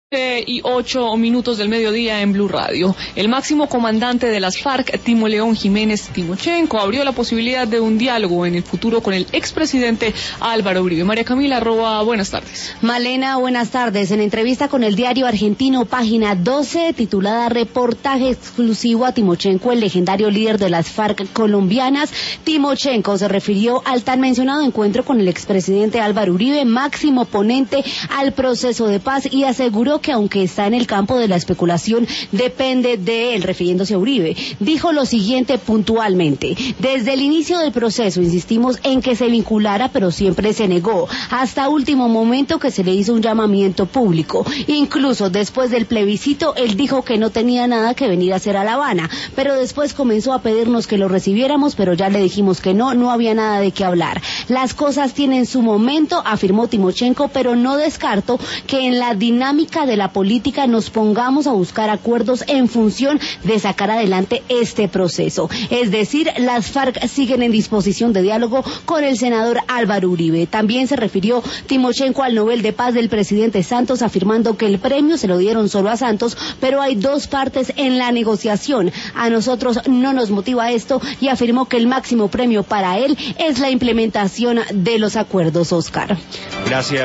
Y 8 minutos del mediodía en Blue Radio. El máximo comandante de las FARC, Timo León Jiménez Timochenko, abrió la posibilidad de un diálogo en el futuro con el expresidente Álvaro Uribe. María Camila Roa, buenas tardes. Malena, buenas tardes. En entrevista con el diario argentino Página 12, titulada Reportaje exclusivo a Timochenko, el legendario líder de las FARC colombianas, Timochenko se refirió al tan mencionado encuentro con el expresidente Álvaro Uribe, máximo ponente al proceso de paz, y aseguró que aunque está en el campo de la especulación, depende de él, refiriéndose a Uribe. Dijo lo siguiente puntualmente: desde el inicio del proceso insistimos en que se vinculara, pero siempre se negó, hasta último momento que se le hizo un llamamiento público. Incluso después del plebiscito, él dijo que no tenía nada que venir a hacer a La Habana, pero después comenzó a pedirnos que lo recibiéramos, pero ya le dijimos que no había nada de qué hablar. Las cosas tienen su momento, afirmó Timochenko, pero no descarto que en la dinámica de la política nos pongamos a buscar acuerdos en función de sacar adelante este proceso. Es decir, las FARC siguen en disposición de diálogo con el senador Álvaro Uribe. También se refirió Timochenko al Nobel de Paz del presidente Santos, afirmando que el premio se lo dieron solo a Santos, pero hay dos partes en la negociación. A nosotros no nos motiva esto, y afirmó que el máximo premio para él es la implementación de los acuerdos. Oscar. Gracias.